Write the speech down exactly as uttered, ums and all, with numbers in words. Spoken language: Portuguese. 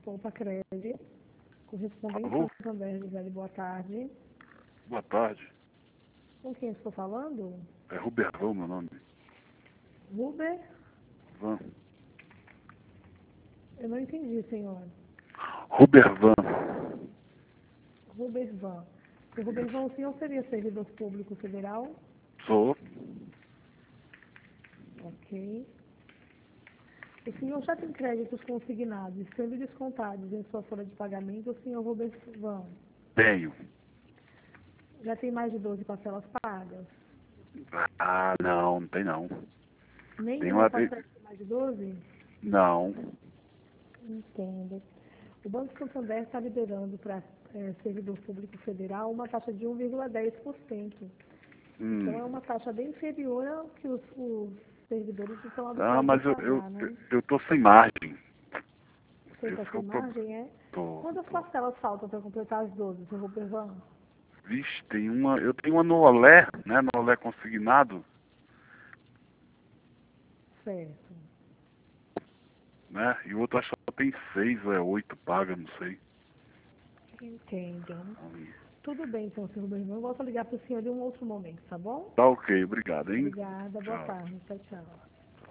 Poupa Crédito, correspondente Alô? Santander, Gisele, boa tarde. Boa tarde. Com quem estou falando? É Rubervão, meu nome. Ruber? Van. Eu não entendi, senhor. Rubervan. Rubervan. O Rubervan, o senhor seria servidor público federal? Sou. Ok. O senhor já tem créditos consignados, sendo descontados em sua folha de pagamento, o senhor Rubervan? Tenho. Já tem mais de doze parcelas pagas? Ah, não, não tem não. Tem Nenhuma uma... parcela tem mais de doze? Não. Entendo. O Banco Santander está liberando para é, servidor público federal uma taxa de um vírgula dez por cento. Então, é Hum. uma taxa bem inferior ao que os, os servidores estão Ah, habituados a mas eu, eu, pagar, né? eu tô sem margem. Você está Esse é sem o problema. margem, é? Tô, Quantas tô. parcelas faltam para completar as doze, seu Rubervan? Vixe, tem uma... Eu tenho uma no Olé, né? No Olé consignado, Certo. né? E o outro acho que só tem seis ou é oito paga, não sei. Entendo. Hum. Tudo bem, então, seu Rubervan. Eu volto a ligar para o senhor em um outro momento, tá bom? Tá ok, obrigado, hein? Obrigada. Boa Tchau. tarde. Tchau, tchau.